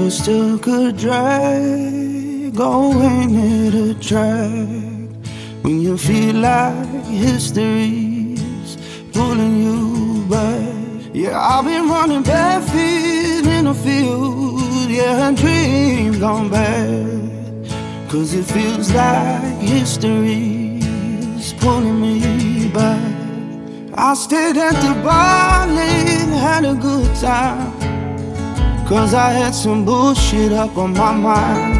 Just a good drag, going hit a track when you feel like history's pulling you back. Yeah, I've been running bare feet in the field, yeah, and dreams gone bad. 'Cause it feels like history's pulling me back. I stayed at the bar late, had a good time, 'cause I had some bullshit up on my mind.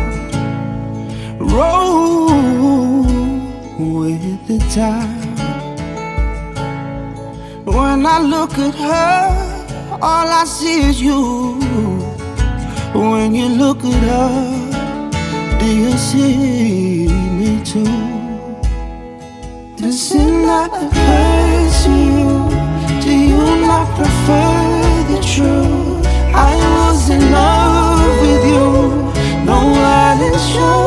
Roll with the tide. When I look at her, all I see is you. When you look at her, do you see me too? Does it not hurt you? Do you not prefer the truth? I was in love with you, no, I didn't show.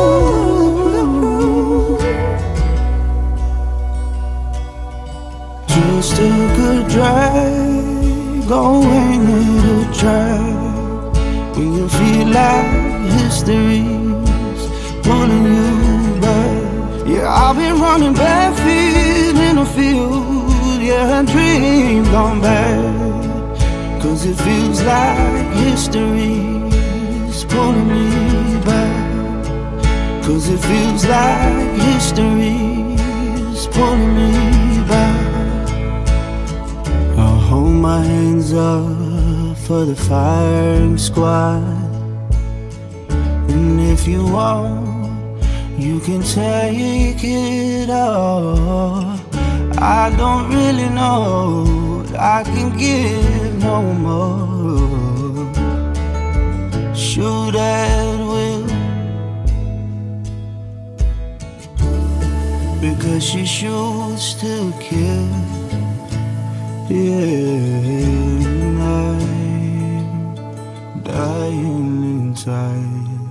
Just a good drag, going in a track when you feel like history's pulling you back. Yeah, I've been running bare feet in the field, yeah, and dreams gone bad. 'Cause it feels like history's pulling me back. 'Cause it feels like history's pulling me back. I'll hold my hands up for the firing squad. And if you want, you can take it all. I don't really know I can give no more. Shoot at will, because she shoots to kill. Yeah, I'm dying inside.